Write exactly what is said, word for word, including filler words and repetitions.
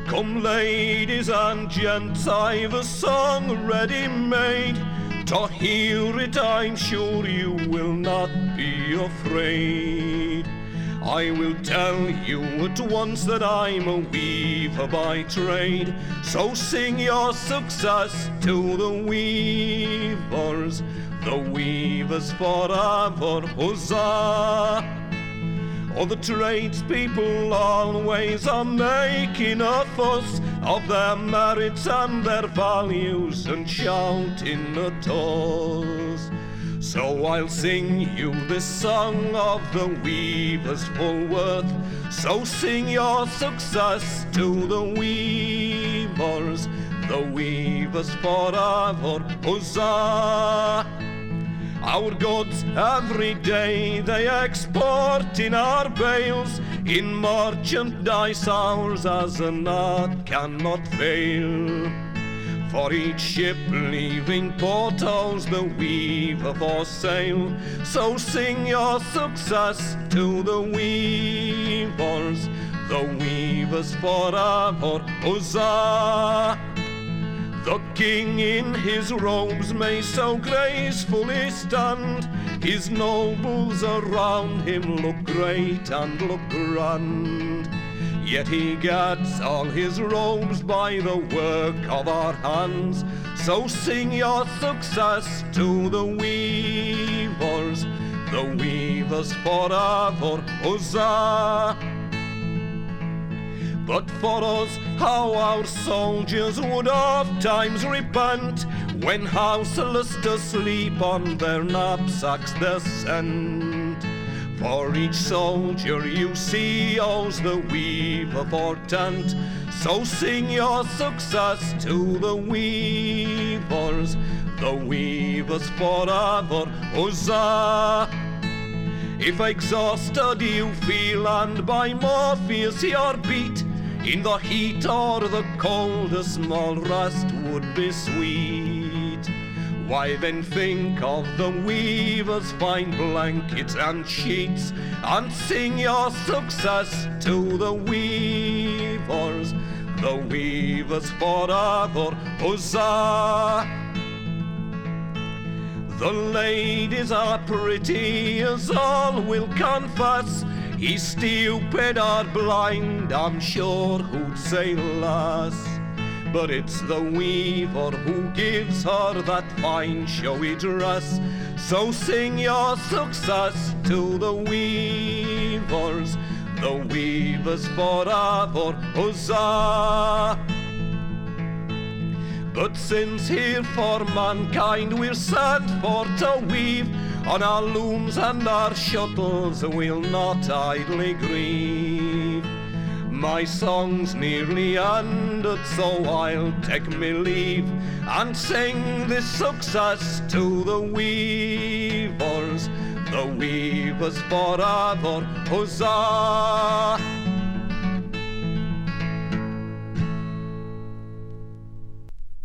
Come ladies and gents, I've a song ready-made. To hear it I'm sure you will not be afraid. I will tell you at once that I'm a weaver by trade. So sing your success to the weavers, the weavers forever, huzzah! Oh, the tradespeople always are making a fuss of their merits and their values and shouting at us. So I'll sing you this song of the weaver's full worth. So sing your success to the weavers, the weavers forever, huzzah! Our goods every day they export in our bales, in merchandise ours as an art cannot fail. For each ship leaving port holds the weaver for sale. So sing your success to the weavers, the weavers forever, huzzah! The king in his robes may so gracefully stand, his nobles around him look great and look grand. Yet he gets all his robes by the work of our hands. So sing your success to the weavers, the weavers forever, huzzah! But for us, how our soldiers would oft times repent when houseless to sleep on their knapsacks they're sent. For each soldier you see owes the weaver for tent. So sing your success to the weavers, the weavers forever, huzzah! If exhausted you feel and by Morpheus you're beat, in the heat or the cold a small rest would be sweet. Why then think of the weaver's fine blankets and sheets, and sing your success to the weavers, the weavers forever, huzzah! The ladies are pretty as all will confess. He's stupid or blind, I'm sure who'd say less. But it's the weaver who gives her that fine showy dress. So sing your success to the weavers, the weavers forever, huzzah! But since here for mankind we're sent for to weave, on our looms and our shuttles we'll not idly grieve. My song's nearly ended, so I'll take me leave and sing this success to the weavers, the weavers forever, huzzah!